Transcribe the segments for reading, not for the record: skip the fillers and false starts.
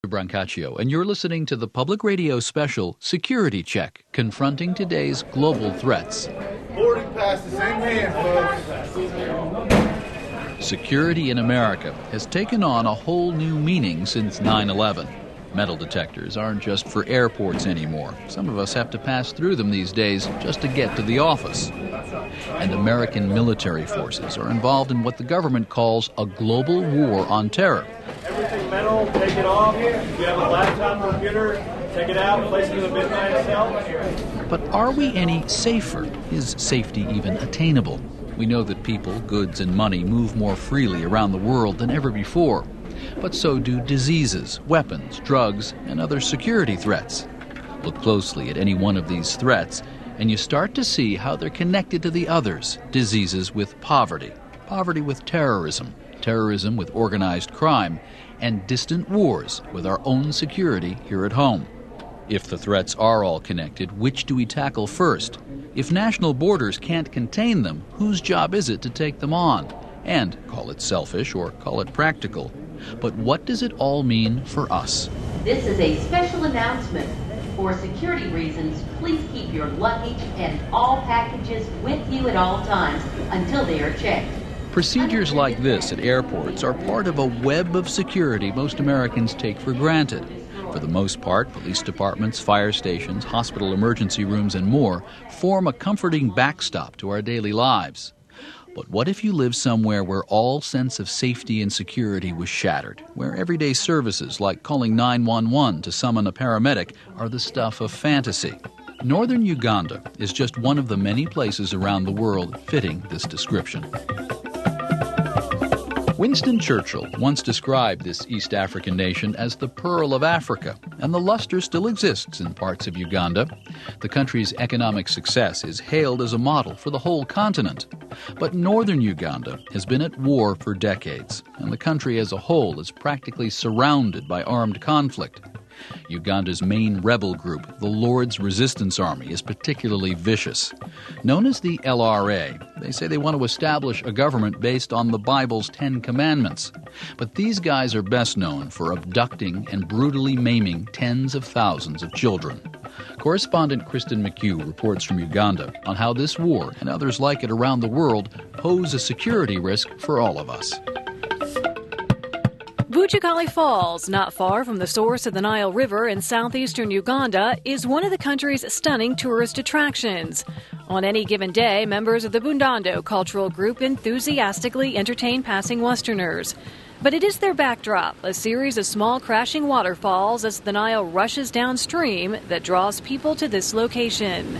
Brancaccio, and you're listening to the public radio special Security Check, confronting today's global threats. Boarding pass is in hand, folks. Security in America has taken on a whole new meaning since 9/11. Metal detectors aren't just for airports anymore. Some of us have to pass through them these days just to get to the office. And American military forces are involved in what the government calls a global war on terror. Everything metal, take it off. If you have a laptop or computer, take it out, place it in the midnight cell. But are we any safer? Is safety even attainable? We know that people, goods, and money move more freely around the world than ever before. But so do diseases, weapons, drugs, and other security threats. Look closely at any one of these threats, and you start to see how they're connected to the others. Diseases with poverty, poverty with terrorism, terrorism with organized crime, and distant wars with our own security here at home. If the threats are all connected, which do we tackle first? If national borders can't contain them, whose job is it to take them on? And call it selfish or call it practical. But what does it all mean for us? This is a special announcement. For security reasons, please keep your luggage and all packages with you at all times until they are checked. Procedures like this at airports are part of a web of security most Americans take for granted. For the most part, police departments, fire stations, hospital emergency rooms, and more form a comforting backstop to our daily lives. But what if you live somewhere where all sense of safety and security was shattered, where everyday services like calling 911 to summon a paramedic are the stuff of fantasy? Northern Uganda is just one of the many places around the world fitting this description. Winston Churchill once described this East African nation as the Pearl of Africa, and the luster still exists in parts of Uganda. The country's economic success is hailed as a model for the whole continent. But northern Uganda has been at war for decades, and the country as a whole is practically surrounded by armed conflict. Uganda's main rebel group, the Lord's Resistance Army, is particularly vicious. Known as the LRA, they say they want to establish a government based on the Bible's 10 Commandments. But these guys are best known for abducting and brutally maiming tens of thousands of children. Correspondent Kristen McHugh reports from Uganda on how this war and others like it around the world pose a security risk for all of us. Bujagali Falls, not far from the source of the Nile River in southeastern Uganda, is one of the country's stunning tourist attractions. On any given day, members of the Bundando cultural group enthusiastically entertain passing Westerners. But it is their backdrop, a series of small crashing waterfalls as the Nile rushes downstream, that draws people to this location.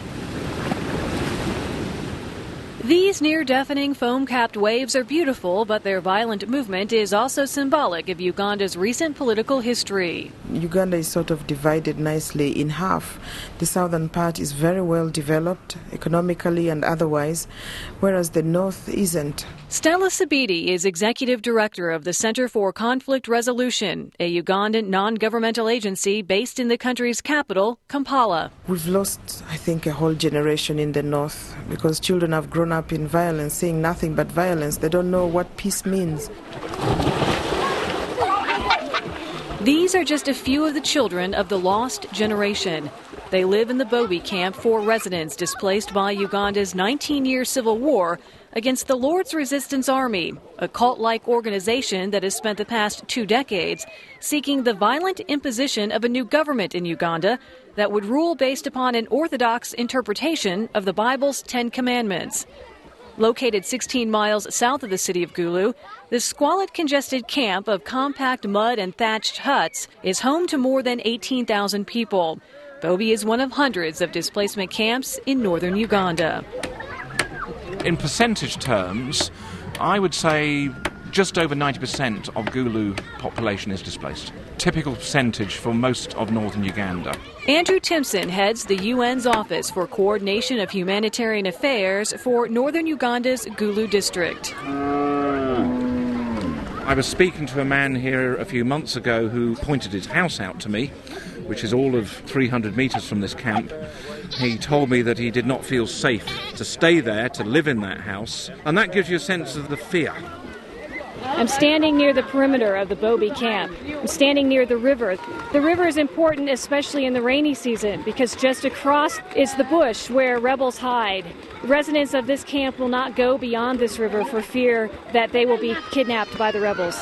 These near-deafening foam-capped waves are beautiful, but their violent movement is also symbolic of Uganda's recent political history. Uganda is sort of divided nicely in half. The southern part is very well developed, economically and otherwise, whereas the north isn't. Stella Sabiti is executive director of the Center for Conflict Resolution, a Ugandan non-governmental agency based in the country's capital, Kampala. We've lost, I think, a whole generation in the north because children have grown up in violence, seeing nothing but violence. They don't know what peace means. These are just a few of the children of the lost generation. They live in the Bobi camp for residents displaced by Uganda's 19-year civil war against the Lord's Resistance Army, a cult-like organization that has spent the past 2 decades seeking the violent imposition of a new government in Uganda that would rule based upon an orthodox interpretation of the Bible's 10 Commandments. Located 16 miles south of the city of Gulu, this squalid, congested camp of compact mud and thatched huts is home to more than 18,000 people. Bobi is one of hundreds of displacement camps in northern Uganda. In percentage terms, I would say just over 90% of Gulu population is displaced. Typical percentage for most of northern Uganda. Andrew Timpson heads the UN's Office for Coordination of Humanitarian Affairs for northern Uganda's Gulu district. I was speaking to a man here a few months ago who pointed his house out to me, which is all of 300 metres from this camp. He told me that he did not feel safe to stay there, to live in that house, and that gives you a sense of the fear I'm standing near the perimeter of the Bobi camp. I'm standing near the river. The river is important, especially in the rainy season, because just across is the bush where rebels hide. Residents of this camp will not go beyond this river for fear that they will be kidnapped by the rebels.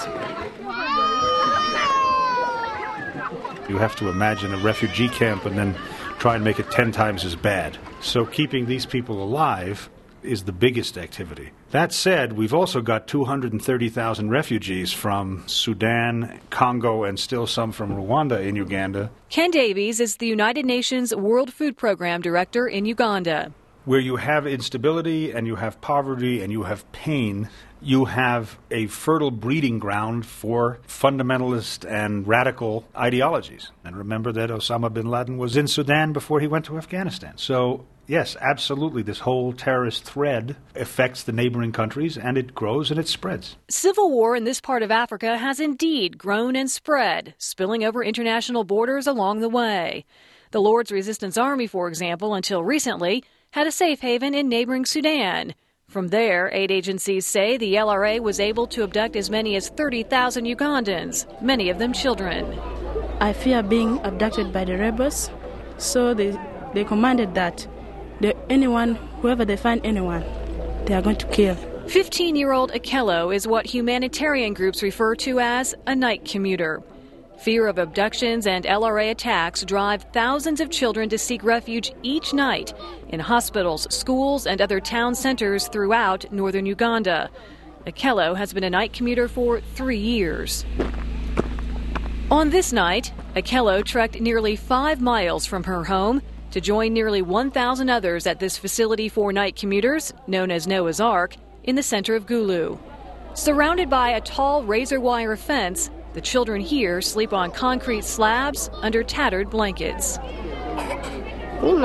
You have to imagine a refugee camp and then try and make it 10 times as bad. So keeping these people alive is the biggest activity. That said, we've also got 230,000 refugees from Sudan, Congo, and still some from Rwanda in Uganda. Ken Davies is the United Nations World Food Program Director in Uganda. Where you have instability and you have poverty and you have pain, you have a fertile breeding ground for fundamentalist and radical ideologies. And remember that Osama bin Laden was in Sudan before he went to Afghanistan. So, yes, absolutely, this whole terrorist thread affects the neighboring countries, and it grows and it spreads. Civil war in this part of Africa has indeed grown and spread, spilling over international borders along the way. The Lord's Resistance Army, for example, until recently, had a safe haven in neighboring Sudan. From there, aid agencies say the LRA was able to abduct as many as 30,000 Ugandans, many of them children. I fear being abducted by the rebels, so they commanded that whoever they find anyone, they are going to kill. 15-year-old Akello is what humanitarian groups refer to as a night commuter. Fear of abductions and LRA attacks drive thousands of children to seek refuge each night in hospitals, schools, and other town centers throughout northern Uganda. Akello has been a night commuter for 3 years. On this night, Akello trekked nearly 5 miles from her home to join nearly 1,000 others at this facility for night commuters, known as Noah's Ark, in the center of Gulu. Surrounded by a tall razor wire fence, the children here sleep on concrete slabs under tattered blankets. When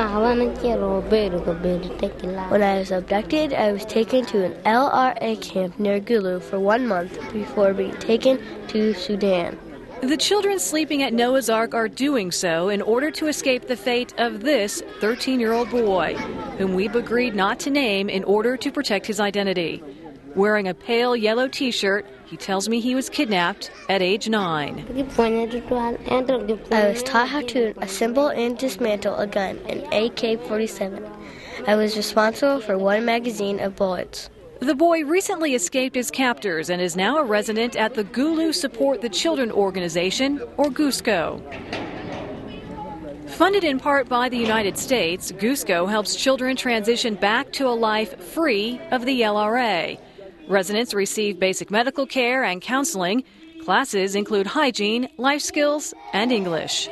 I was abducted, I was taken to an LRA camp near Gulu for 1 month before being taken to Sudan. The children sleeping at Noah's Ark are doing so in order to escape the fate of this 13-year-old boy, whom we've agreed not to name in order to protect his identity. Wearing a pale yellow T-shirt, he tells me he was kidnapped at age 9. I was taught how to assemble and dismantle a gun, an AK-47. I was responsible for 1 magazine of bullets. The boy recently escaped his captors and is now a resident at the Gulu Support the Children organization, or GUSCO. Funded in part by the United States, GUSCO helps children transition back to a life free of the LRA. Residents receive basic medical care and counseling. Classes include hygiene, life skills, and English.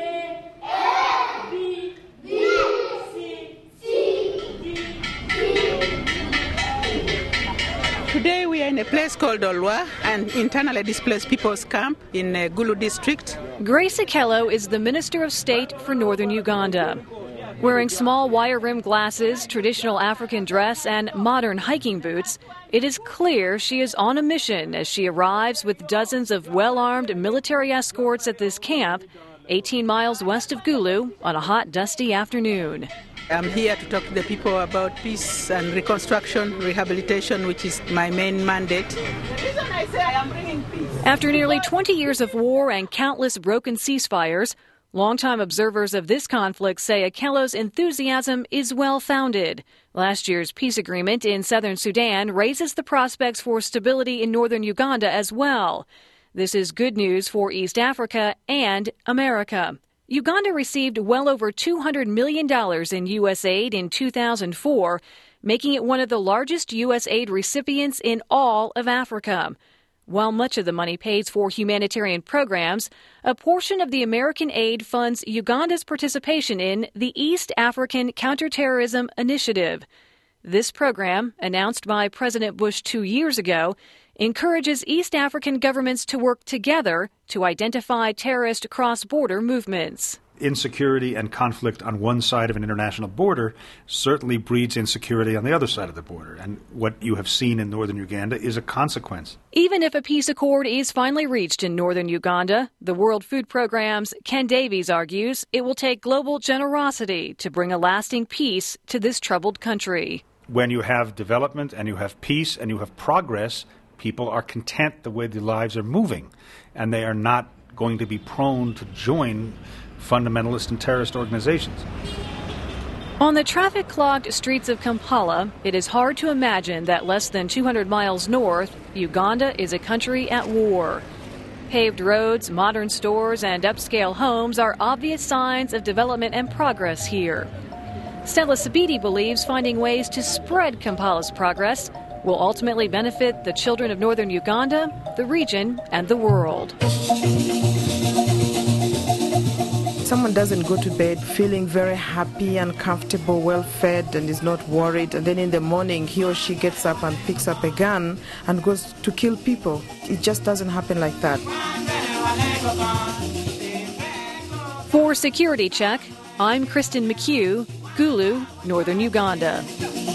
Today we are in a place called Olwa, an internally displaced people's camp in Gulu district. Grace Akello is the Minister of State for northern Uganda. Wearing small wire-rimmed glasses, traditional African dress, and modern hiking boots, it is clear she is on a mission as she arrives with dozens of well-armed military escorts at this camp, 18 miles west of Gulu, on a hot, dusty afternoon. I'm here to talk to the people about peace and reconstruction, rehabilitation, which is my main mandate. The reason I say I am bringing peace. After nearly 20 years of war and countless broken ceasefires, longtime observers of this conflict say Akello's enthusiasm is well-founded. Last year's peace agreement in southern Sudan raises the prospects for stability in northern Uganda as well. This is good news for East Africa and America. Uganda received well over $200 million in U.S. aid in 2004, making it one of the largest U.S. aid recipients in all of Africa. While much of the money pays for humanitarian programs, a portion of the American aid funds Uganda's participation in the East African Counterterrorism Initiative. This program, announced by President Bush 2 years ago, encourages East African governments to work together to identify terrorist cross-border movements. Insecurity and conflict on one side of an international border certainly breeds insecurity on the other side of the border. And what you have seen in northern Uganda is a consequence. Even if a peace accord is finally reached in northern Uganda, the World Food Programme's Ken Davies argues it will take global generosity to bring a lasting peace to this troubled country. When you have development and you have peace and you have progress, people are content the way their lives are moving, and they are not going to be prone to join fundamentalist and terrorist organizations. On the traffic-clogged streets of Kampala, it is hard to imagine that less than 200 miles north, Uganda is a country at war. Paved roads, modern stores, and upscale homes are obvious signs of development and progress here. Stella Sabiti believes finding ways to spread Kampala's progress will ultimately benefit the children of northern Uganda, the region, and the world. Someone doesn't go to bed feeling very happy and comfortable, well-fed, and is not worried, and then in the morning he or she gets up and picks up a gun and goes to kill people. It just doesn't happen like that. For Security Check, I'm Kristen McHugh, Gulu, Northern Uganda.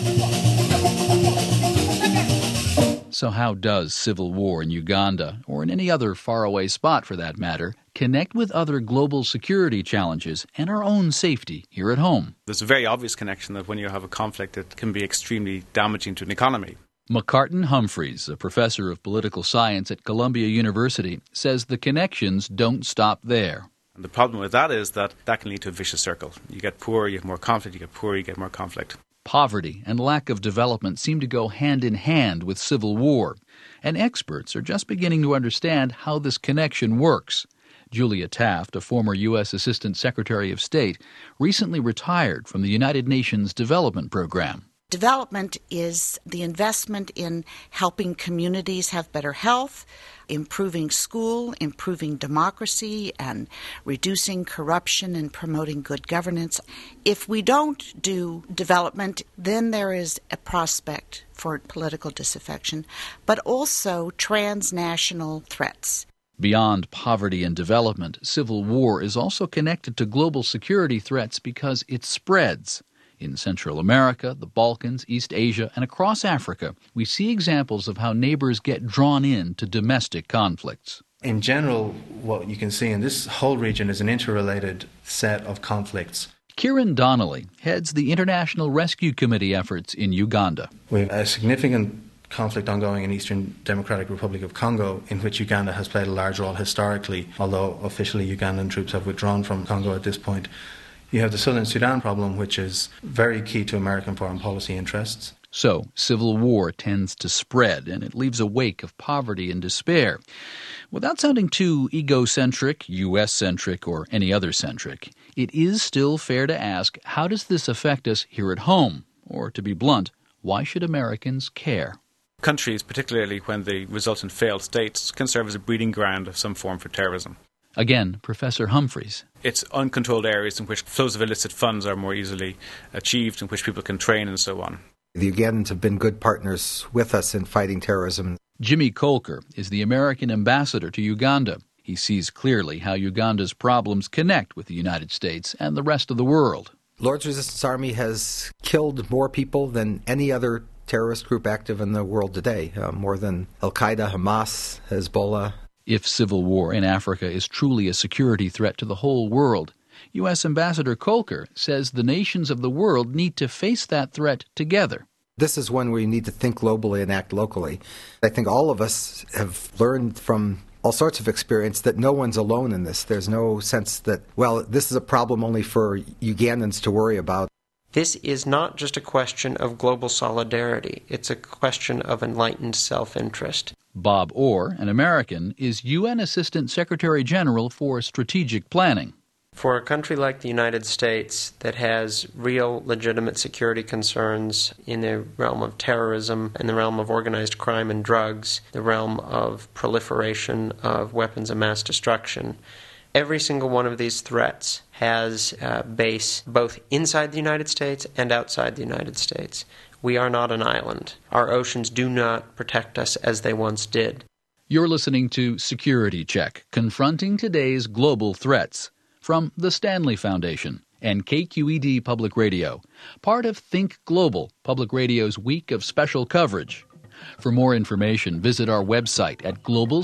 So how does civil war in Uganda, or in any other faraway spot for that matter, connect with other global security challenges and our own safety here at home? There's a very obvious connection that when you have a conflict, it can be extremely damaging to an economy. McCartan Humphreys, a professor of political science at Columbia University, says the connections don't stop there. And the problem with that is that can lead to a vicious circle. You get poor, you have more conflict, you get poor, you get more conflict. Poverty and lack of development seem to go hand in hand with civil war, and experts are just beginning to understand how this connection works. Julia Taft, a former U.S. Assistant Secretary of State, recently retired from the United Nations Development Program. Development is the investment in helping communities have better health, improving school, improving democracy, and reducing corruption and promoting good governance. If we don't do development, then there is a prospect for political disaffection, but also transnational threats. Beyond poverty and development, civil war is also connected to global security threats because it spreads. In Central America, the Balkans, East Asia, and across Africa, we see examples of how neighbors get drawn into domestic conflicts. In general, what you can see in this whole region is an interrelated set of conflicts. Kieran Donnelly heads the International Rescue Committee efforts in Uganda. We have a significant conflict ongoing in Eastern Democratic Republic of Congo, in which Uganda has played a large role historically, although officially Ugandan troops have withdrawn from Congo at this point. You have the Southern Sudan problem, which is very key to American foreign policy interests. So, civil war tends to spread, and it leaves a wake of poverty and despair. Without sounding too egocentric, U.S.-centric, or any other centric, it is still fair to ask, how does this affect us here at home? Or, to be blunt, why should Americans care? Countries, particularly when they result in failed states, can serve as a breeding ground of some form for terrorism. Again, Professor Humphreys. It's uncontrolled areas in which flows of illicit funds are more easily achieved, in which people can train and so on. The Ugandans have been good partners with us in fighting terrorism. Jimmy Kolker is the American ambassador to Uganda. He sees clearly how Uganda's problems connect with the United States and the rest of the world. Lord's Resistance Army has killed more people than any other terrorist group active in the world today, more than Al-Qaeda, Hamas, Hezbollah. If civil war in Africa is truly a security threat to the whole world, U.S. Ambassador Kolker says the nations of the world need to face that threat together. This is one where you need to think globally and act locally. I think all of us have learned from all sorts of experience that no one's alone in this. There's no sense that, well, this is a problem only for Ugandans to worry about. This is not just a question of global solidarity. It's a question of enlightened self-interest. Bob Orr, an American, is UN Assistant Secretary General for Strategic Planning. For a country like the United States that has real legitimate security concerns in the realm of terrorism, in the realm of organized crime and drugs, the realm of proliferation of weapons of mass destruction, every single one of these threats has a base both inside the United States and outside the United States. We are not an island. Our oceans do not protect us as they once did. You're listening to Security Check, confronting today's global threats, from the Stanley Foundation and KQED Public Radio, part of Think Global, Public Radio's week of special coverage. For more information, visit our website at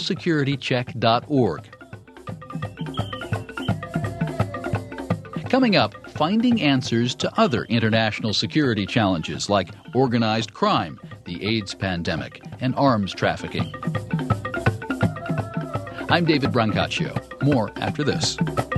globalsecuritycheck.org. Coming up, finding answers to other international security challenges like organized crime, the AIDS pandemic, and arms trafficking. I'm David Brancaccio. More after this.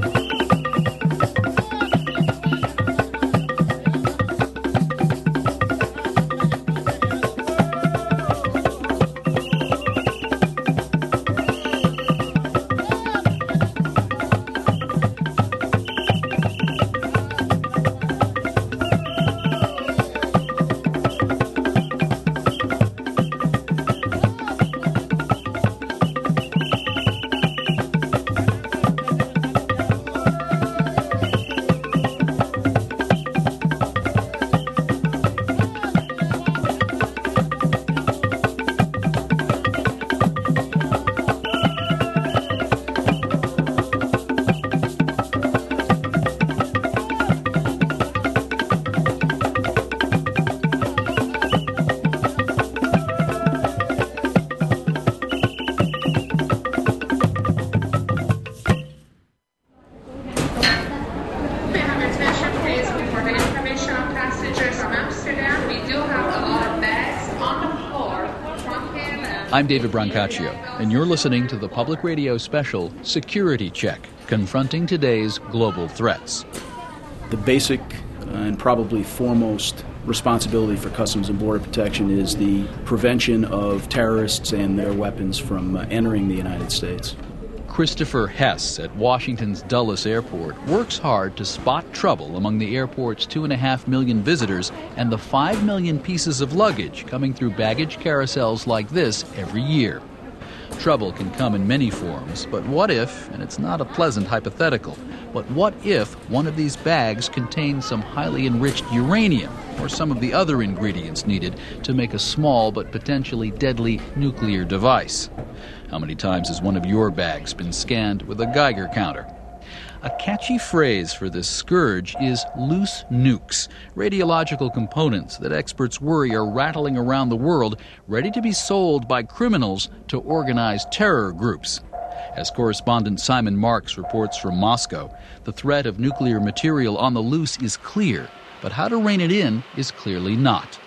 I'm David Brancaccio, and you're listening to the public radio special Security Check, confronting today's global threats. The basic and probably foremost responsibility for Customs and Border Protection is the prevention of terrorists and their weapons from entering the United States. Christopher Hess at Washington's Dulles Airport works hard to spot trouble among the airport's 2.5 million visitors and the 5 million pieces of luggage coming through baggage carousels like this every year. Trouble can come in many forms, but what if, and it's not a pleasant hypothetical, but what if one of these bags contains some highly enriched uranium or some of the other ingredients needed to make a small but potentially deadly nuclear device? How many times has one of your bags been scanned with a Geiger counter? A catchy phrase for this scourge is loose nukes, radiological components that experts worry are rattling around the world, ready to be sold by criminals to organized terror groups. As correspondent Simon Marks reports from Moscow, the threat of nuclear material on the loose is clear, but how to rein it in is clearly not.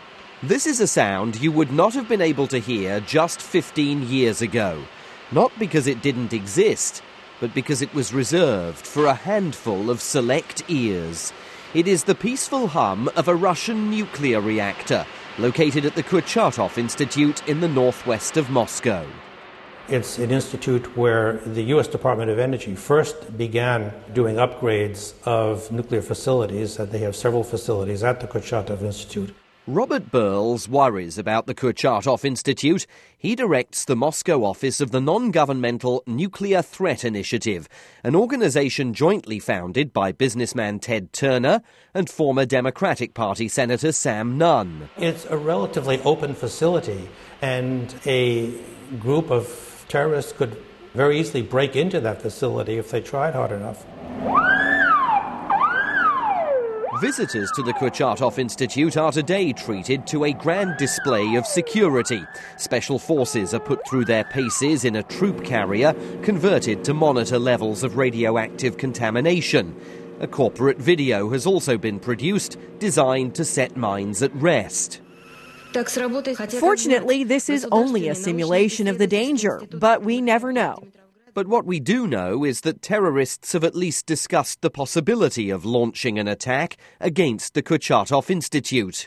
This is a sound you would not have been able to hear just 15 years ago. Not because it didn't exist, but because it was reserved for a handful of select ears. It is the peaceful hum of a Russian nuclear reactor located at the Kurchatov Institute in the northwest of Moscow. It's an institute where the U.S. Department of Energy first began doing upgrades of nuclear facilities, and they have several facilities at the Kurchatov Institute. Robert Burles worries about the Kurchatov Institute. He directs the Moscow office of the non-governmental Nuclear Threat Initiative, an organization jointly founded by businessman Ted Turner and former Democratic Party Senator Sam Nunn. It's a relatively open facility, and a group of terrorists could very easily break into that facility if they tried hard enough. Visitors to the Kurchatov Institute are today treated to a grand display of security. Special forces are put through their paces in a troop carrier converted to monitor levels of radioactive contamination. A corporate video has also been produced designed to set minds at rest. Fortunately, this is only a simulation of the danger, but we never know. But what we do know is that terrorists have at least discussed the possibility of launching an attack against the Kurchatov Institute.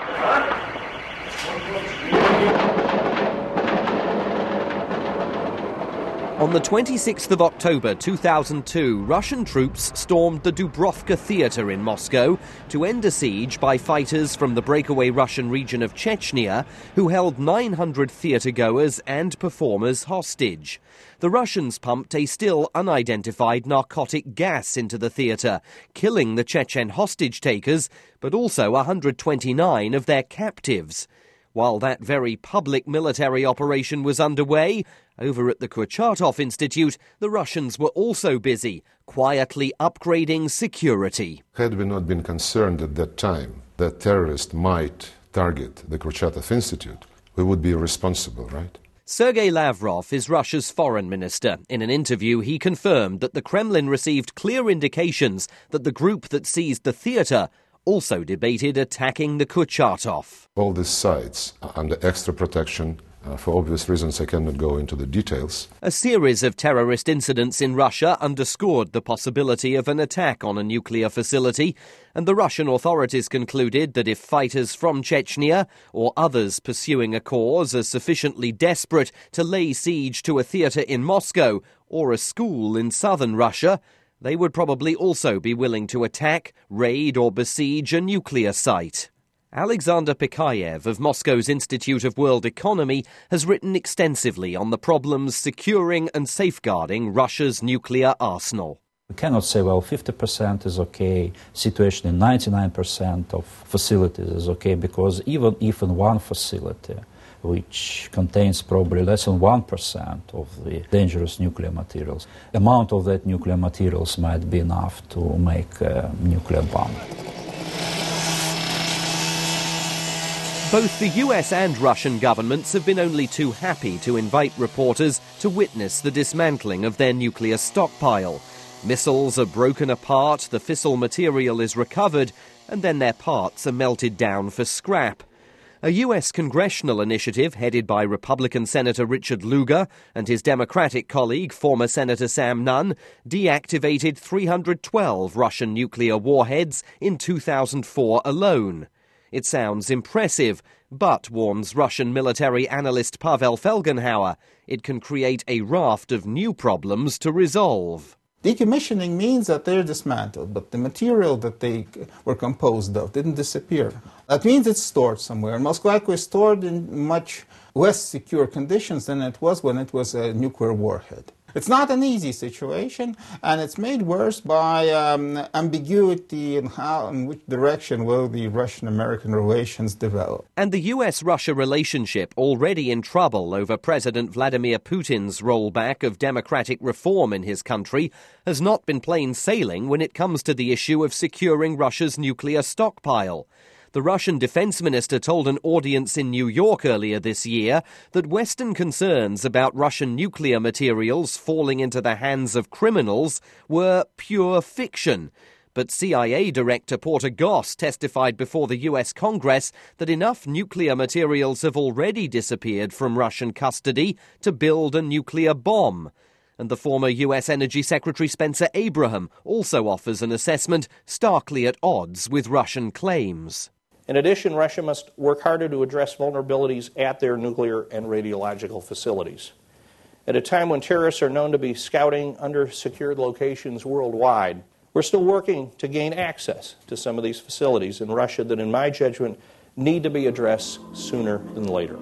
On the 26th of October 2002, Russian troops stormed the Dubrovka Theatre in Moscow to end a siege by fighters from the breakaway Russian region of Chechnya, who held 900 theatre-goers and performers hostage. The Russians pumped a still unidentified narcotic gas into the theatre, killing the Chechen hostage-takers, but also 129 of their captives. While that very public military operation was underway, over at the Kurchatov Institute, the Russians were also busy, quietly upgrading security. Had we not been concerned at that time that terrorists might target the Kurchatov Institute, we would be responsible, right? Sergei Lavrov is Russia's foreign minister. In an interview, he confirmed that the Kremlin received clear indications that the group that seized the theatre also debated attacking the Kurchatov. All these sites are under extra protection. For obvious reasons, I cannot go into the details. A series of terrorist incidents in Russia underscored the possibility of an attack on a nuclear facility, and the Russian authorities concluded that if fighters from Chechnya or others pursuing a cause are sufficiently desperate to lay siege to a theatre in Moscow or a school in southern Russia, they would probably also be willing to attack, raid or besiege a nuclear site. Alexander Pikayev of Moscow's Institute of World Economy has written extensively on the problems securing and safeguarding Russia's nuclear arsenal. We cannot say, well, 50% is okay, situation in 99% of facilities is okay, because even if in one facility, which contains probably less than 1% of the dangerous nuclear materials, the amount of that nuclear materials might be enough to make a nuclear bomb. Both the US and Russian governments have been only too happy to invite reporters to witness the dismantling of their nuclear stockpile. Missiles are broken apart, the fissile material is recovered, and then their parts are melted down for scrap. A US congressional initiative headed by Republican Senator Richard Lugar and his Democratic colleague, former Senator Sam Nunn, deactivated 312 Russian nuclear warheads in 2004 alone. It sounds impressive, but, warns Russian military analyst Pavel Felgenhauer, it can create a raft of new problems to resolve. Decommissioning means that they're dismantled, but the material that they were composed of didn't disappear. That means it's stored somewhere, and most likely stored in much less secure conditions than it was when it was a nuclear warhead. It's not an easy situation, and it's made worse by ambiguity in which direction will the Russian-American relations develop. And the US-Russia relationship, already in trouble over President Vladimir Putin's rollback of democratic reform in his country, has not been plain sailing when it comes to the issue of securing Russia's nuclear stockpile. The Russian defense minister told an audience in New York earlier this year that Western concerns about Russian nuclear materials falling into the hands of criminals were pure fiction. But CIA Director Porter Goss testified before the US Congress that enough nuclear materials have already disappeared from Russian custody to build a nuclear bomb. And the former US Energy Secretary Spencer Abraham also offers an assessment starkly at odds with Russian claims. In addition, Russia must work harder to address vulnerabilities at their nuclear and radiological facilities. At a time when terrorists are known to be scouting under-secured locations worldwide, we're still working to gain access to some of these facilities in Russia that, in my judgment, need to be addressed sooner than later.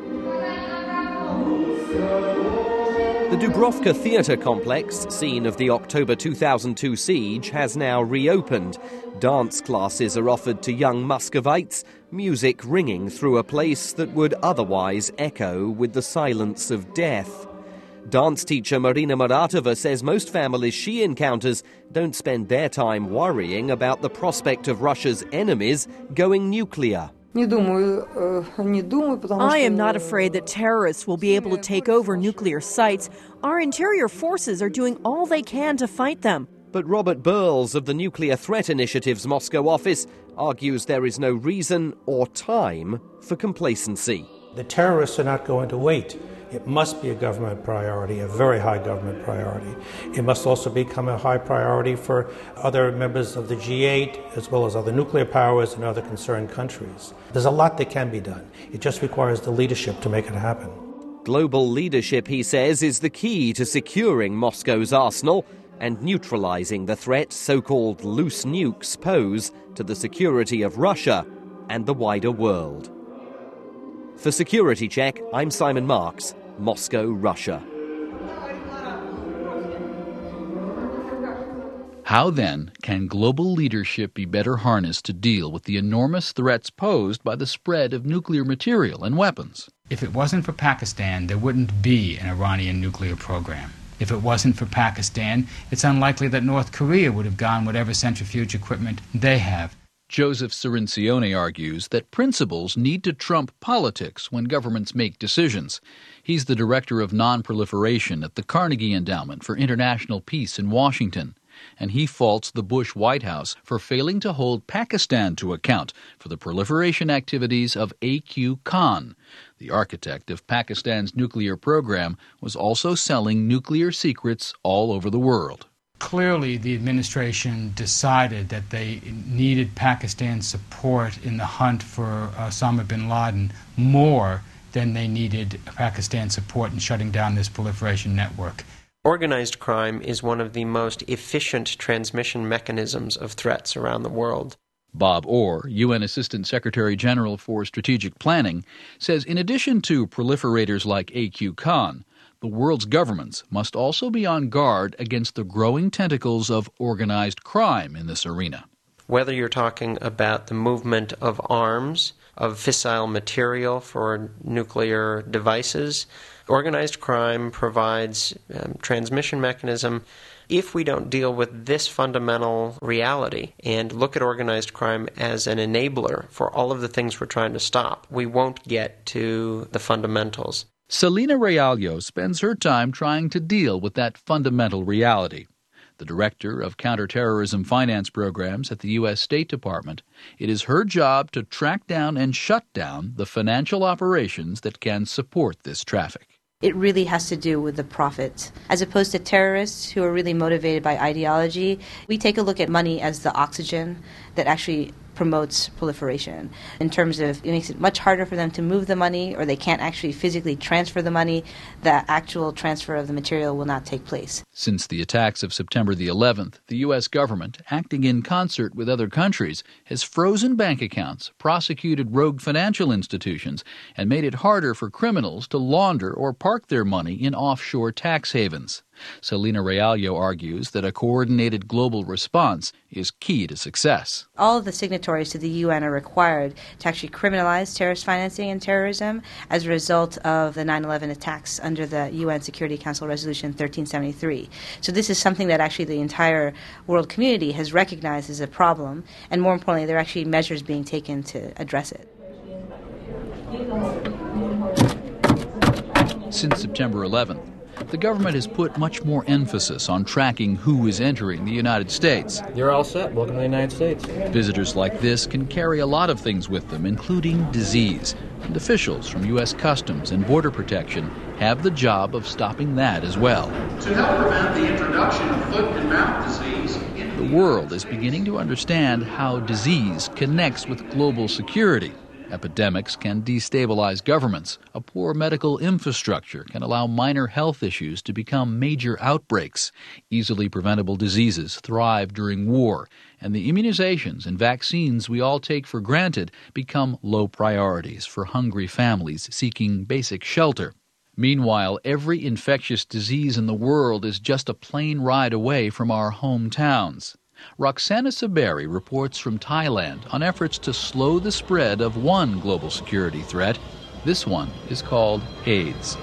The Dubrovka Theatre complex, scene of the October 2002 siege, has now reopened. Dance classes are offered to young Muscovites, music ringing through a place that would otherwise echo with the silence of death. Dance teacher Marina Muratova says most families she encounters don't spend their time worrying about the prospect of Russia's enemies going nuclear. I am not afraid that terrorists will be able to take over nuclear sites. Our interior forces are doing all they can to fight them. But Robert Burles of the Nuclear Threat Initiative's Moscow office argues there is no reason or time for complacency. The terrorists are not going to wait. It must be a government priority, a very high government priority. It must also become a high priority for other members of the G8, as well as other nuclear powers and other concerned countries. There's a lot that can be done. It just requires the leadership to make it happen. Global leadership, he says, is the key to securing Moscow's arsenal and neutralizing the threat so-called loose nukes pose to the security of Russia and the wider world. For Security Check, I'm Simon Marks, Moscow, Russia. How then can global leadership be better harnessed to deal with the enormous threats posed by the spread of nuclear material and weapons? If it wasn't for Pakistan, there wouldn't be an Iranian nuclear program. If it wasn't for Pakistan, it's unlikely that North Korea would have gone whatever centrifuge equipment they have. Joseph Cirincione argues that principles need to trump politics when governments make decisions. He's the director of non-proliferation at the Carnegie Endowment for International Peace in Washington. and he faults the Bush White House for failing to hold Pakistan to account for the proliferation activities of A.Q. Khan. The architect of Pakistan's nuclear program was also selling nuclear secrets all over the world. Clearly, the administration decided that they needed Pakistan's support in the hunt for Osama bin Laden more than they needed Pakistan's support in shutting down this proliferation network. Organized crime is one of the most efficient transmission mechanisms of threats around the world. Bob Orr, UN Assistant Secretary General for Strategic Planning, says in addition to proliferators like A.Q. Khan, the world's governments must also be on guard against the growing tentacles of organized crime in this arena. Whether you're talking about the movement of arms, of fissile material for nuclear devices, organized crime provides transmission mechanism. If we don't deal with this fundamental reality and look at organized crime as an enabler for all of the things we're trying to stop, we won't get to the fundamentals. Selena Realio spends her time trying to deal with that fundamental reality. The director of counterterrorism finance programs at the U.S. State Department, it is her job to track down and shut down the financial operations that can support this traffic. It really has to do with the profit. As opposed to terrorists who are really motivated by ideology, we take a look at money as the oxygen that actually promotes proliferation. In terms of, it makes it much harder for them to move the money, or they can't actually physically transfer the money. The actual transfer of the material will not take place. Since the attacks of September the 11th, the U.S. government, acting in concert with other countries, has frozen bank accounts, prosecuted rogue financial institutions, and made it harder for criminals to launder or park their money in offshore tax havens. Selena Realio argues that a coordinated global response is key to success. All of the signatories to the UN are required to actually criminalize terrorist financing and terrorism as a result of the 9/11 attacks under the UN Security Council Resolution 1373. So this is something that actually the entire world community has recognized as a problem, and more importantly, there are actually measures being taken to address it. Since September 11th, the government has put much more emphasis on tracking who is entering the United States. You're all set. Welcome to the United States. Visitors like this can carry a lot of things with them, including disease. And officials from U.S. Customs and Border Protection have the job of stopping that as well. To help prevent the introduction of foot and mouth disease, the world is beginning to understand how disease connects with global security. Epidemics can destabilize governments. A poor medical infrastructure can allow minor health issues to become major outbreaks. Easily preventable diseases thrive during war, and the immunizations and vaccines we all take for granted become low priorities for hungry families seeking basic shelter. Meanwhile, every infectious disease in the world is just a plane ride away from our hometowns. Roxana Saberi reports from Thailand on efforts to slow the spread of one global security threat. This one is called AIDS.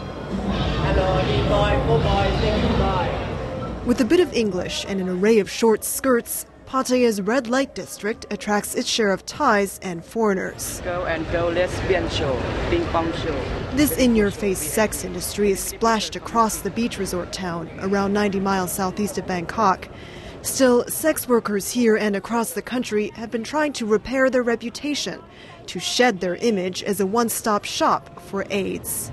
With a bit of English and an array of short skirts, Pattaya's red light district attracts its share of Thais and foreigners. Go and go lesbian show, ping pong show. This in-your-face sex industry is splashed across the beach resort town, around 90 miles southeast of Bangkok. Still, sex workers here and across the country have been trying to repair their reputation, to shed their image as a one-stop shop for AIDS.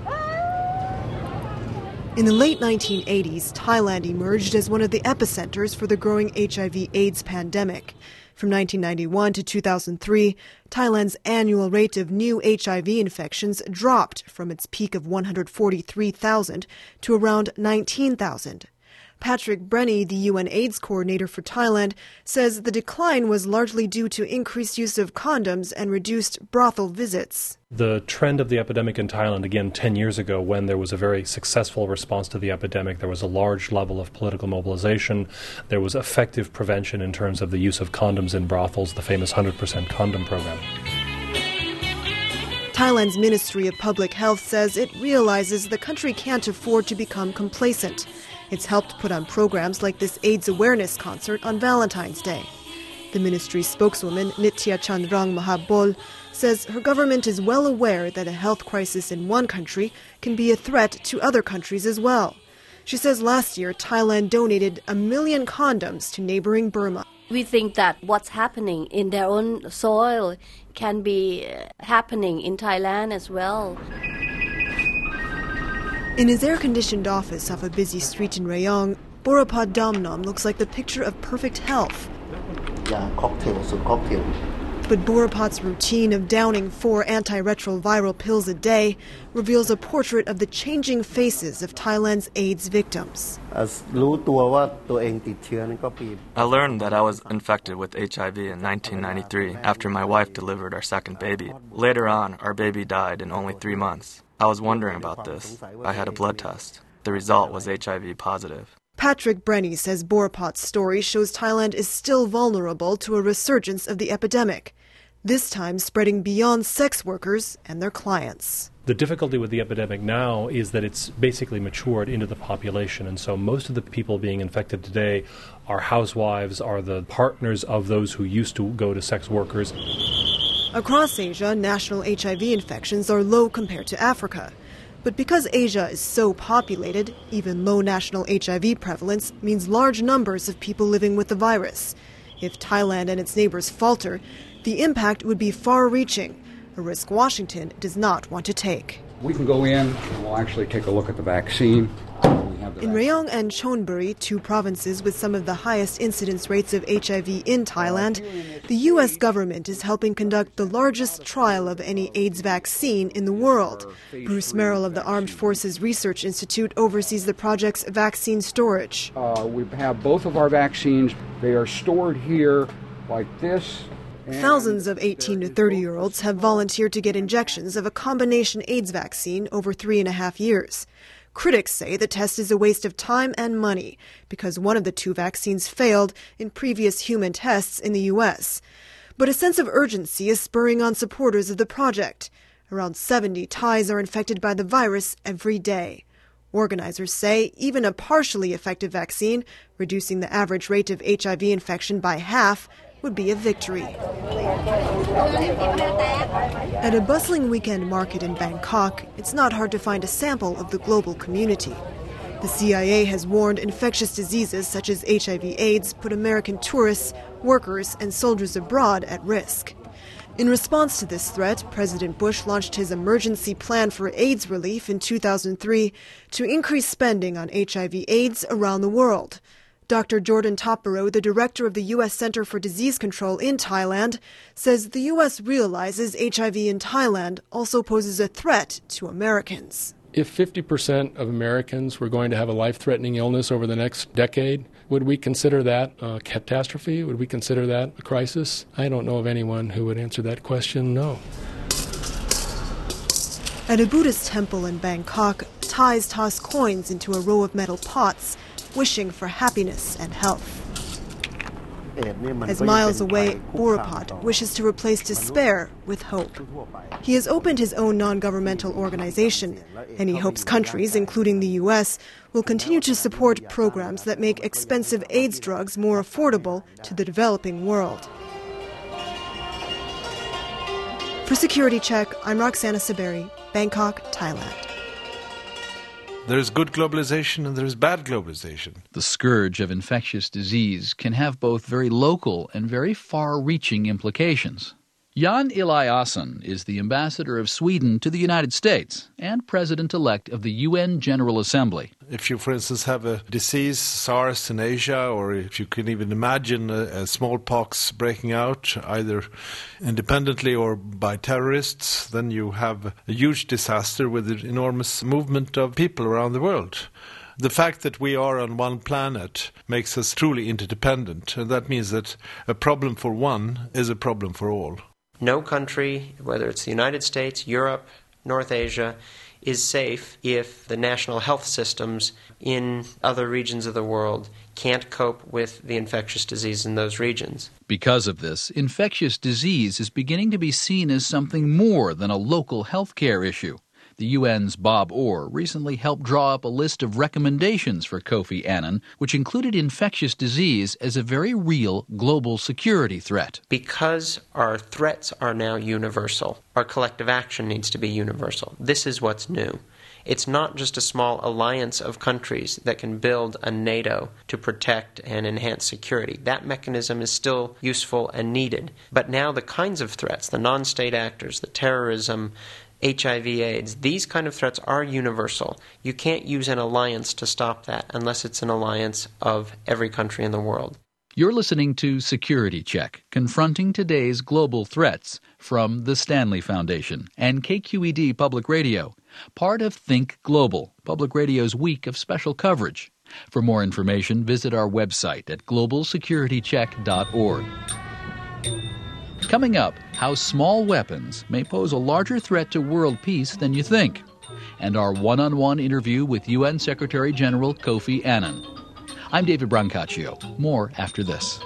In the late 1980s, Thailand emerged as one of the epicenters for the growing HIV/AIDS pandemic. From 1991 to 2003, Thailand's annual rate of new HIV infections dropped from its peak of 143,000 to around 19,000. Patrick Brenny, the UN AIDS coordinator for Thailand, says the decline was largely due to increased use of condoms and reduced brothel visits. The trend of the epidemic in Thailand, again, 10 years ago, when there was a very successful response to the epidemic, there was a large level of political mobilization, there was effective prevention in terms of the use of condoms in brothels, the famous 100% condom program. Thailand's Ministry of Public Health says it realizes the country can't afford to become complacent. It's helped put on programs like this AIDS awareness concert on Valentine's Day. The ministry's spokeswoman, Nitya Chandrang Mahabol, says her government is well aware that a health crisis in one country can be a threat to other countries as well. She says last year Thailand donated 1 million condoms to neighboring Burma. We think that what's happening in their own soil can be happening in Thailand as well. In his air-conditioned office off a busy street in Rayong, Boraphat Domnom looks like the picture of perfect health. But Boraphat's routine of downing 4 antiretroviral pills a day reveals a portrait of the changing faces of Thailand's AIDS victims. I learned that I was infected with HIV in 1993 after my wife delivered our second baby. Later on, our baby died in only 3 months. I was wondering about this. I had a blood test. The result was HIV positive. Patrick Brenny says Boraphat's story shows Thailand is still vulnerable to a resurgence of the epidemic, this time spreading beyond sex workers and their clients. The difficulty with the epidemic now is that it's basically matured into the population, and so most of the people being infected today are housewives, are the partners of those who used to go to sex workers. Across Asia, national HIV infections are low compared to Africa. But because Asia is so populated, even low national HIV prevalence means large numbers of people living with the virus. If Thailand and its neighbors falter, the impact would be far-reaching, a risk Washington does not want to take. We can go in and we'll actually take a look at the vaccine. In Rayong and Chonburi, 2 provinces with some of the highest incidence rates of HIV in Thailand, the U.S. government is helping conduct the largest trial of any AIDS vaccine in the world. Bruce Merrill of the Armed Forces Research Institute oversees the project's vaccine storage. We have both of our vaccines. They are stored here like this. Thousands of 18 to 30-year-olds have volunteered to get injections of a combination AIDS vaccine over 3.5 years. Critics say the test is a waste of time and money because one of the 2 vaccines failed in previous human tests in the U.S. But a sense of urgency is spurring on supporters of the project. Around 70 Thais are infected by the virus every day. Organizers say even a partially effective vaccine, reducing the average rate of HIV infection by half, would be a victory. At a bustling weekend market in Bangkok, it's not hard to find a sample of the global community. The CIA has warned infectious diseases such as HIV/AIDS put American tourists, workers, and soldiers abroad at risk. In response to this threat, President Bush launched his emergency plan for AIDS relief in 2003 to increase spending on HIV/AIDS around the world. Dr. Jordan Topero, the director of the U.S. Center for Disease Control in Thailand, says the U.S. realizes HIV in Thailand also poses a threat to Americans. If 50% of Americans were going to have a life-threatening illness over the next decade, would we consider that a catastrophe? Would we consider that a crisis? I don't know of anyone who would answer that question, no. At a Buddhist temple in Bangkok, Thais toss coins into a row of metal pots, wishing for happiness and health. As miles away, Boraphat wishes to replace despair with hope. He has opened his own non-governmental organization, and he hopes countries, including the U.S., will continue to support programs that make expensive AIDS drugs more affordable to the developing world. For Security Check, I'm Roxana Saberi, Bangkok, Thailand. There's good globalization and there's bad globalization. The scourge of infectious disease can have both very local and very far-reaching implications. Jan Eliasson is the ambassador of Sweden to the United States and president-elect of the UN General Assembly. If you, for instance, have a disease, SARS in Asia, or if you can even imagine a smallpox breaking out, either independently or by terrorists, then you have a huge disaster with an enormous movement of people around the world. The fact that we are on one planet makes us truly interdependent, and that means that a problem for one is a problem for all. No country, whether it's the United States, Europe, North Asia, is safe if the national health systems in other regions of the world can't cope with the infectious disease in those regions. Because of this, infectious disease is beginning to be seen as something more than a local health care issue. The UN's Bob Orr recently helped draw up a list of recommendations for Kofi Annan, which included infectious disease as a very real global security threat. Because our threats are now universal, our collective action needs to be universal. This is what's new. It's not just a small alliance of countries that can build a NATO to protect and enhance security. That mechanism is still useful and needed. But now the kinds of threats, the non-state actors, the terrorism, HIV/AIDS, these kind of threats are universal. You can't use an alliance to stop that unless it's an alliance of every country in the world. You're listening to Security Check, Confronting Today's Global Threats, from the Stanley Foundation and KQED Public Radio, part of Think Global, Public Radio's week of special coverage. For more information, visit our website at globalsecuritycheck.org. Coming up, how small weapons may pose a larger threat to world peace than you think, and our one-on-one interview with UN Secretary General Kofi Annan. I'm David Brancaccio. More after this.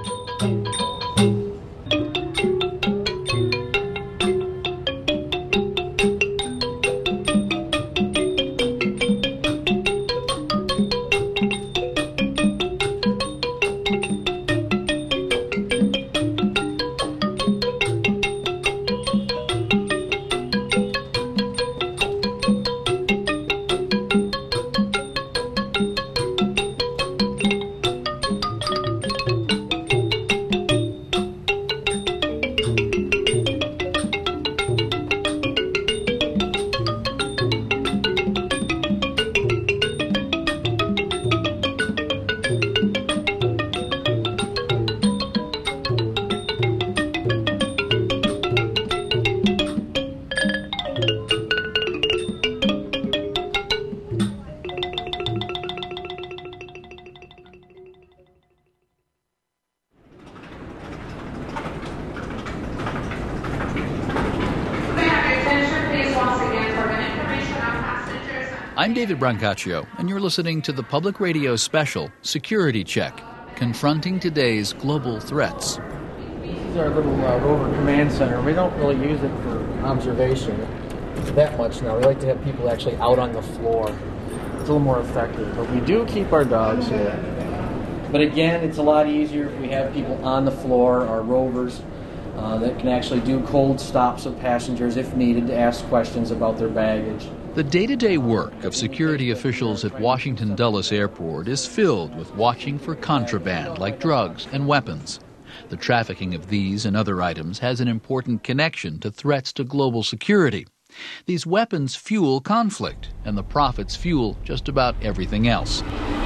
I'm David Brancaccio, and you're listening to the Public Radio special, Security Check, Confronting Today's Global Threats. This is our little rover command center. We don't really use it for observation that much now. We like to have people actually out on the floor. It's a little more effective, but we do keep our dogs here. But again, it's a lot easier if we have people on the floor, our rovers, that can actually do cold stops of passengers if needed to ask questions about their baggage. The day-to-day work of security officials at Washington Dulles Airport is filled with watching for contraband like drugs and weapons. The trafficking of these and other items has an important connection to threats to global security. These weapons fuel conflict, and the profits fuel just about everything else.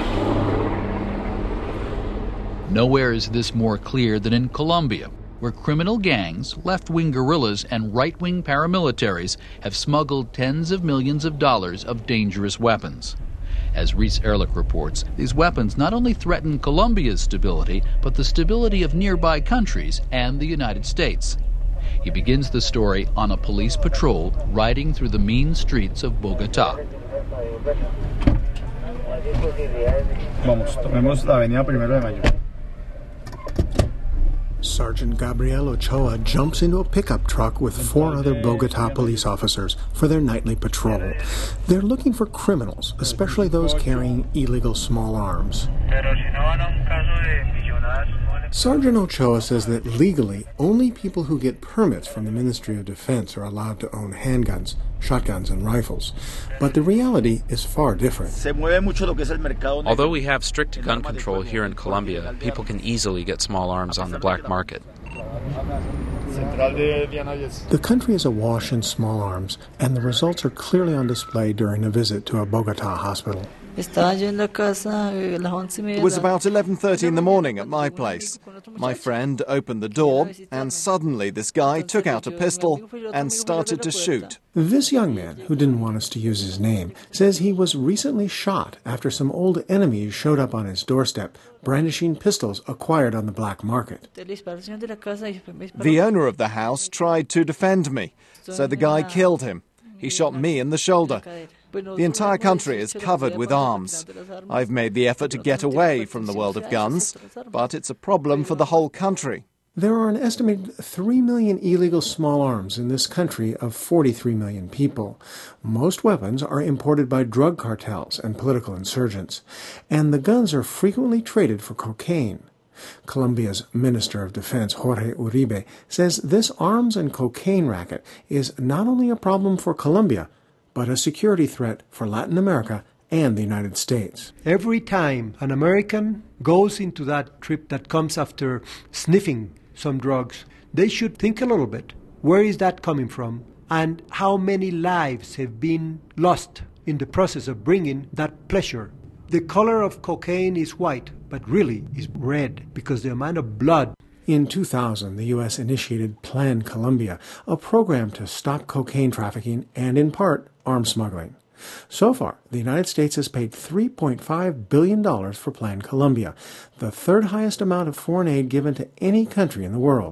Nowhere is this more clear than in Colombia, where criminal gangs, left-wing guerrillas, and right-wing paramilitaries have smuggled tens of millions of dollars of dangerous weapons. As Reese Ehrlich reports, these weapons not only threaten Colombia's stability, but the stability of nearby countries and the United States. He begins the story on a police patrol riding through the mean streets of Bogotá. Vamos, tomemos la avenida 1 de Mayo. Sergeant Gabriel Ochoa jumps into a pickup truck with 4 other Bogotá police officers for their nightly patrol. They're looking for criminals, especially those carrying illegal small arms. Sergeant Ochoa says that legally, only people who get permits from the Ministry of Defense are allowed to own handguns, shotguns, and rifles. But the reality is far different. Although we have strict gun control here in Colombia, people can easily get small arms on the black market. The country is awash in small arms, and the results are clearly on display during a visit to a Bogotá hospital. It was about 11:30 in the morning at my place. My friend opened the door, and suddenly this guy took out a pistol and started to shoot. This young man, who didn't want us to use his name, says he was recently shot after some old enemies showed up on his doorstep, brandishing pistols acquired on the black market. The owner of the house tried to defend me, so the guy killed him. He shot me in the shoulder. The entire country is covered with arms. I've made the effort to get away from the world of guns, but it's a problem for the whole country. There are an estimated 3 million illegal small arms in this country of 43 million people. Most weapons are imported by drug cartels and political insurgents, and the guns are frequently traded for cocaine. Colombia's Minister of Defense, Jorge Uribe, says this arms and cocaine racket is not only a problem for Colombia, but a security threat for Latin America and the United States. Every time an American goes into that trip that comes after sniffing some drugs, they should think a little bit. Where is that coming from? And how many lives have been lost in the process of bringing that pleasure? The color of cocaine is white, but really is red because the amount of blood. In 2000, the U.S. initiated Plan Colombia, a program to stop cocaine trafficking and, in part, arms smuggling. So far, the United States has paid $3.5 billion for Plan Colombia, the third highest amount of foreign aid given to any country in the world.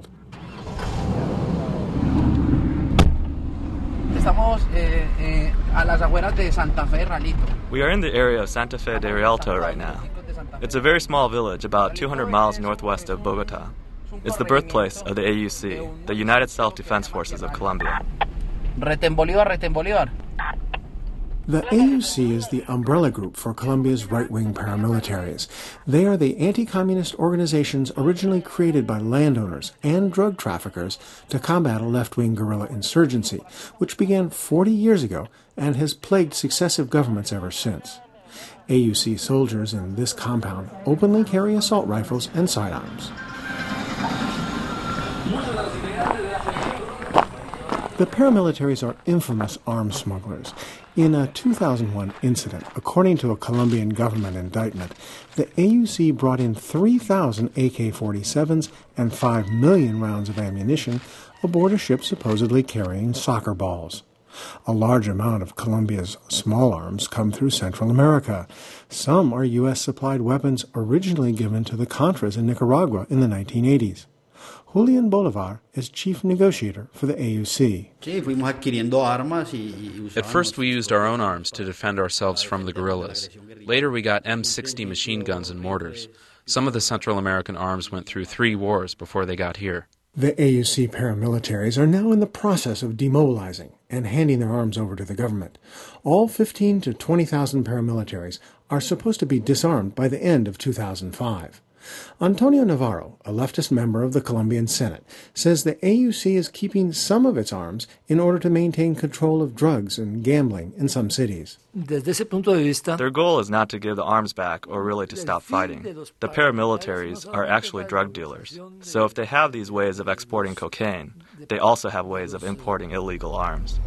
We are in the area of Santa Fe de Rialto right now. It's a very small village about 200 miles northwest of Bogota. It's the birthplace of the AUC, the United Self-Defense Forces of Colombia. Retén Bolívar, retén Bolívar. The AUC is the umbrella group for Colombia's right-wing paramilitaries. They are the anti-communist organizations originally created by landowners and drug traffickers to combat a left-wing guerrilla insurgency, which began 40 years ago and has plagued successive governments ever since. AUC soldiers in this compound openly carry assault rifles and sidearms. The paramilitaries are infamous arms smugglers. In a 2001 incident, according to a Colombian government indictment, the AUC brought in 3,000 AK-47s and 5 million rounds of ammunition aboard a ship supposedly carrying soccer balls. A large amount of Colombia's small arms come through Central America. Some are U.S.-supplied weapons originally given to the Contras in Nicaragua in the 1980s. Julian Bolivar is chief negotiator for the AUC. At first we used our own arms to defend ourselves from the guerrillas. Later we got M60 machine guns and mortars. Some of the Central American arms went through 3 wars before they got here. The AUC paramilitaries are now in the process of demobilizing and handing their arms over to the government. All 15 to 20,000 paramilitaries are supposed to be disarmed by the end of 2005. Antonio Navarro, a leftist member of the Colombian Senate, says the AUC is keeping some of its arms in order to maintain control of drugs and gambling in some cities. Their goal is not to give the arms back or really to stop fighting. The paramilitaries are actually drug dealers. So if they have these ways of exporting cocaine, they also have ways of importing illegal arms.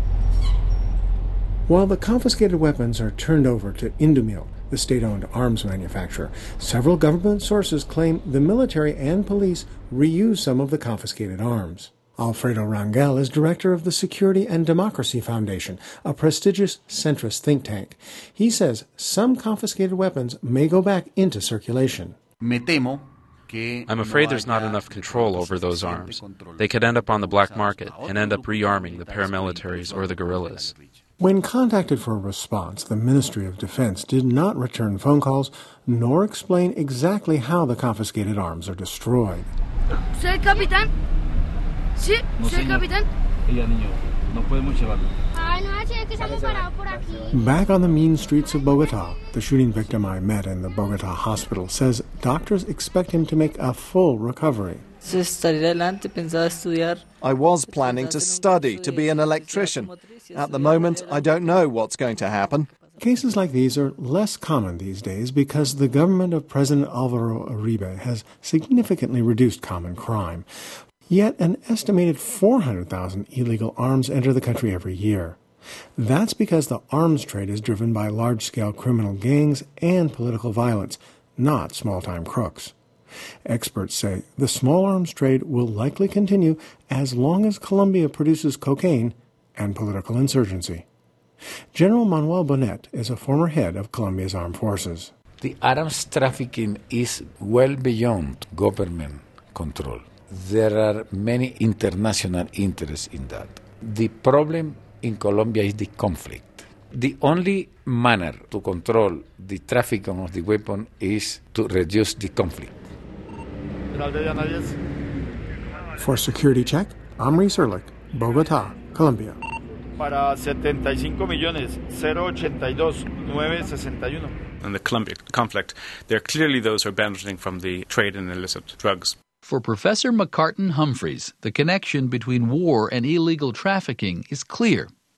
While the confiscated weapons are turned over to Indumil, the state-owned arms manufacturer, several government sources claim the military and police reuse some of the confiscated arms. Alfredo Rangel is director of the Security and Democracy Foundation, a prestigious centrist think tank. He says some confiscated weapons may go back into circulation. I'm afraid there's not enough control over those arms. They could end up on the black market and end up rearming the paramilitaries or the guerrillas. When contacted for a response, the Ministry of Defense did not return phone calls nor explain exactly how the confiscated arms are destroyed. ¿Soy el capitán? Sí, soy el capitán. Back on the mean streets of Bogota, the shooting victim I met in the Bogota hospital says doctors expect him to make a full recovery. I was planning to study to be an electrician. At the moment, I don't know what's going to happen. Cases like these are less common these days because the government of President Alvaro Uribe has significantly reduced common crime. Yet an estimated 400,000 illegal arms enter the country every year. That's because the arms trade is driven by large-scale criminal gangs and political violence, not small-time crooks. Experts say the small arms trade will likely continue as long as Colombia produces cocaine and political insurgency. General Manuel Bonet is a former head of Colombia's armed forces. The arms trafficking is well beyond government control. There are many international interests in that. The problem in Colombia is the conflict. The only manner to control the trafficking of the weapon is to reduce the conflict. For Security Check, I'm Reese Ehrlich, Bogota, Colombia. Para 75,082,961. In the Colombia conflict, there are clearly those who are benefiting from the trade in illicit drugs. For Professor McCartan Humphreys, the connection between war and illegal trafficking is clear.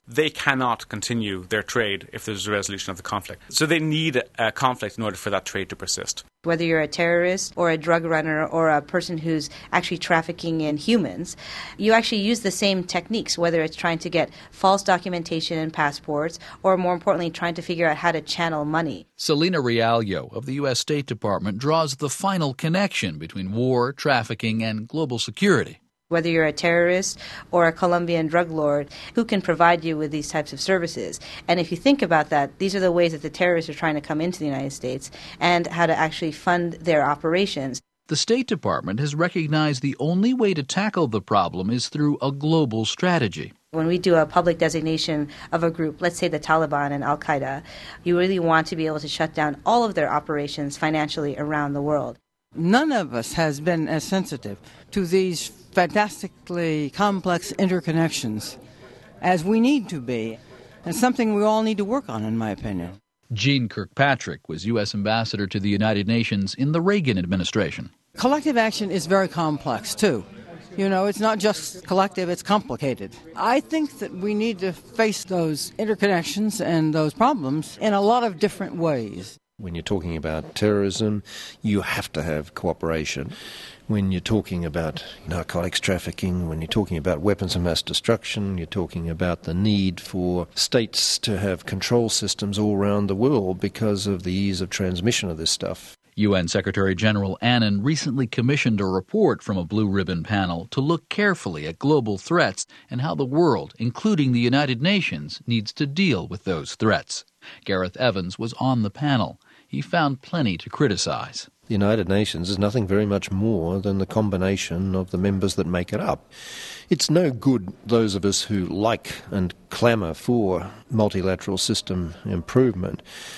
they cannot continue their trade if there's a resolution of the conflict. So they need a conflict in order for that trade to persist. Whether you're a terrorist or a drug runner or a person who's actually trafficking in humans, you actually use the same techniques, whether it's trying to get false documentation and passports or, more importantly, trying to figure out how to channel money. Selena Reallo of the U.S. State Department draws the final connection between war, trafficking, and global security. Whether you're a terrorist or a Colombian drug lord, who can provide you with these types of services? And if you think about that, these are the ways that the terrorists are trying to come into the United States and how to actually fund their operations. The State Department has recognized the only way to tackle the problem is through a global strategy. When we do a public designation of a group, let's say the Taliban and Al-Qaeda, you really want to be able to shut down all of their operations financially around the world. None of us has been as sensitive to these fantastically complex interconnections as we need to be, and something we all need to work on, in my opinion. Jeane Kirkpatrick was U.S. Ambassador to the United Nations in the Reagan administration. Collective action is very complex, too. You know, it's not just collective, it's complicated. I think that we need to face those interconnections and those problems in a lot of different ways. When you're talking about terrorism, you have to have cooperation. When you're talking about narcotics trafficking, when you're talking about weapons of mass destruction, you're talking about the need for states to have control systems all around the world because of the ease of transmission of this stuff. UN Secretary General Annan recently commissioned a report from a Blue Ribbon panel to look carefully at global threats and how the world, including the United Nations, needs to deal with those threats. Gareth Evans was on the panel. He found plenty to criticize. The United Nations is nothing very much more than the combination of the members that make it up. It's no good, those of us who like and clamour for multilateral system improvement,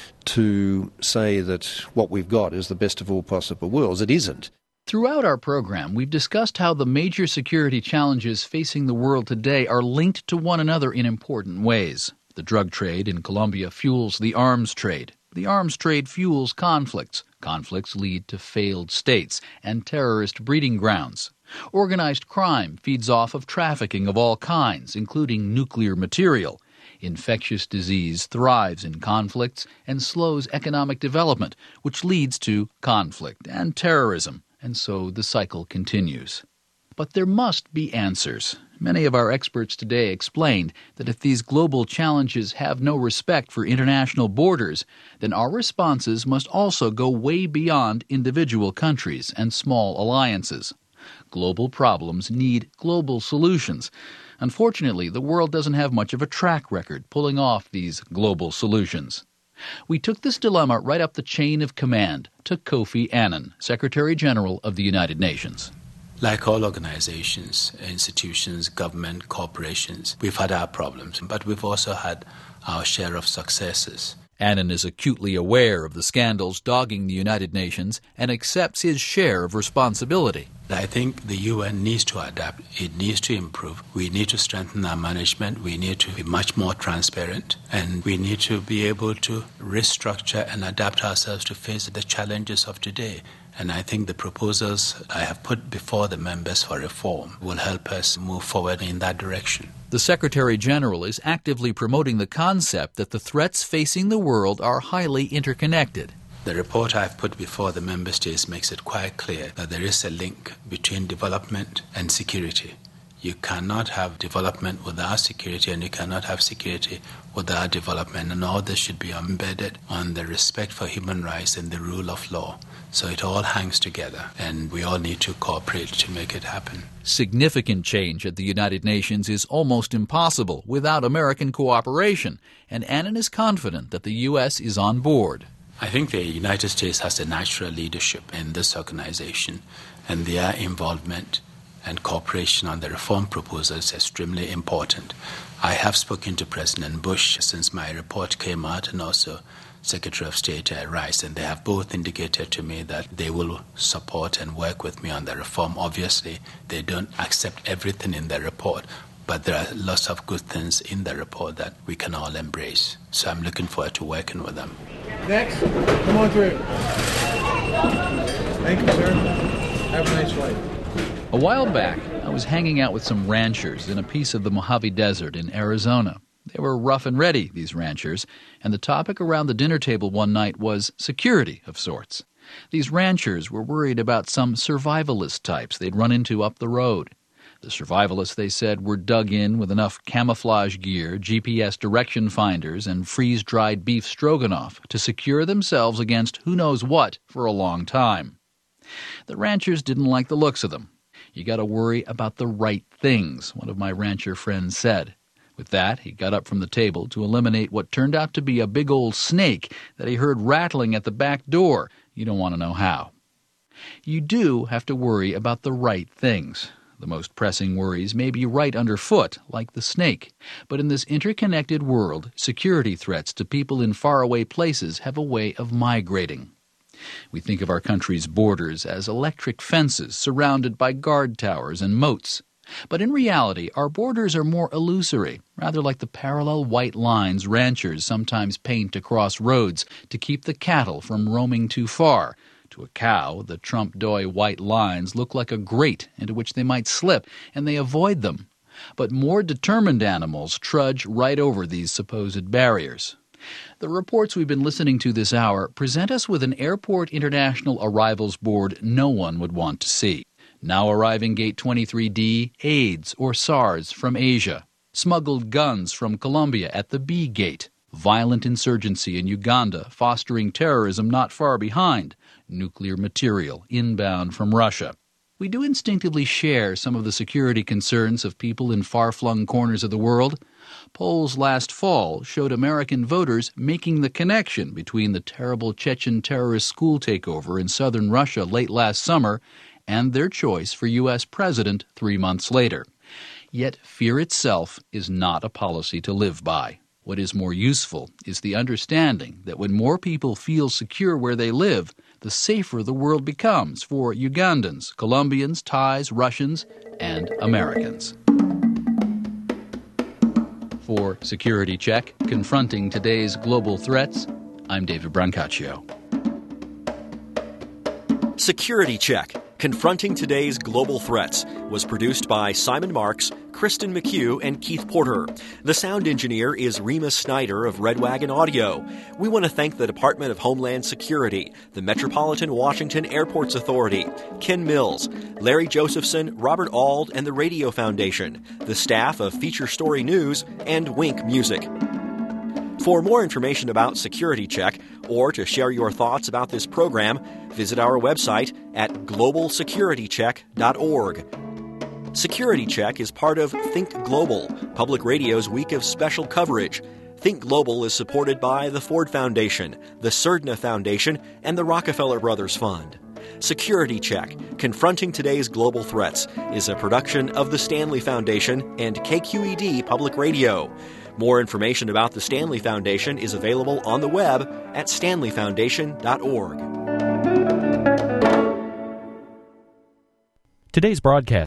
to say that what we've got is the best of all possible worlds. It isn't. Throughout our program, we've discussed how the major security challenges facing the world today are linked to one another in important ways. The drug trade in Colombia fuels the arms trade. The arms trade fuels conflicts. Conflicts lead to failed states and terrorist breeding grounds. Organized crime feeds off of trafficking of all kinds, including nuclear material. Infectious disease thrives in conflicts and slows economic development, which leads to conflict and terrorism, and so the cycle continues. But there must be answers. Many of our experts today explained that if these global challenges have no respect for international borders, then our responses must also go way beyond individual countries and small alliances. Global problems need global solutions. Unfortunately, the world doesn't have much of a track record pulling off these global solutions. We took this dilemma right up the chain of command to Kofi Annan, Secretary General of the United Nations. Like all organizations, institutions, government, corporations, we've had our problems, but we've also had our share of successes. Annan is acutely aware of the scandals dogging the United Nations and accepts his share of responsibility. I think the UN needs to adapt. It needs to improve. We need to strengthen our management. We need to be much more transparent. And we need to be able to restructure and adapt ourselves to face the challenges of today. And I think the proposals I have put before the members for reform will help us move forward in that direction. The Secretary General is actively promoting the concept that the threats facing the world are highly interconnected. The report I've put before the member states makes it quite clear that there is a link between development and security. You cannot have development without security, and you cannot have security without development, and all this should be embedded on the respect for human rights and the rule of law. So it all hangs together, and we all need to cooperate to make it happen. Significant change at the United Nations is almost impossible without American cooperation, and Annan is confident that the U.S. is on board. I think the United States has the natural leadership in this organization, and their involvement and cooperation on the reform proposal is extremely important. I have spoken to President Bush since my report came out, and also Secretary of State Rice, and they have both indicated to me that they will support and work with me on the reform. Obviously, they don't accept everything in the report, but there are lots of good things in the report that we can all embrace. So I'm looking forward to working with them. Next, come on through. Thank you, sir. Have a nice flight. A while back, I was hanging out with some ranchers in a piece of the Mojave Desert in Arizona. They were rough and ready, these ranchers, and the topic around the dinner table one night was security of sorts. These ranchers were worried about some survivalist types they'd run into up the road. The survivalists, they said, were dug in with enough camouflage gear, GPS direction finders, and freeze-dried beef stroganoff to secure themselves against who knows what for a long time. The ranchers didn't like the looks of them. You got to worry about the right things, one of my rancher friends said. With that, he got up from the table to eliminate what turned out to be a big old snake that he heard rattling at the back door. You don't want to know how. You do have to worry about the right things. The most pressing worries may be right underfoot, like the snake. But in this interconnected world, security threats to people in faraway places have a way of migrating. We think of our country's borders as electric fences surrounded by guard towers and moats. But in reality, our borders are more illusory, rather like the parallel white lines ranchers sometimes paint across roads to keep the cattle from roaming too far. To a cow, the Trump-Doy white lines look like a grate into which they might slip, and they avoid them. But more determined animals trudge right over these supposed barriers. The reports we've been listening to this hour present us with an airport international arrivals board no one would want to see. Now arriving Gate 23D, AIDS or SARS from Asia. Smuggled guns from Colombia at the B gate. Violent insurgency in Uganda fostering terrorism not far behind. Nuclear material inbound from Russia. We do instinctively share some of the security concerns of people in far-flung corners of the world. Polls last fall showed American voters making the connection between the terrible Chechen terrorist school takeover in southern Russia late last summer and their choice for U.S. president 3 months later. Yet fear itself is not a policy to live by. What is more useful is the understanding that when more people feel secure where they live, the safer the world becomes for Ugandans, Colombians, Thais, Russians, and Americans. For Security Check, confronting today's global threats, I'm David Brancaccio. Security Check, confronting today's global threats, was produced by Simon Marks, Kristen McHugh, and Keith Porter. The sound engineer is Remus Snyder of Red Wagon Audio. We want to thank the Department of Homeland Security, the Metropolitan Washington Airports Authority, Ken Mills, Larry Josephson, Robert Auld, and the Radio Foundation, the staff of Feature Story News, and Wink Music. For more information about Security Check, or to share your thoughts about this program, visit our website at globalsecuritycheck.org. Security Check is part of Think Global, Public Radio's week of special coverage. Think Global is supported by the Ford Foundation, the Surdna Foundation, and the Rockefeller Brothers Fund. Security Check, confronting today's global threats, is a production of the Stanley Foundation and KQED Public Radio. More information about the Stanley Foundation is available on the web at stanleyfoundation.org. Today's broadcast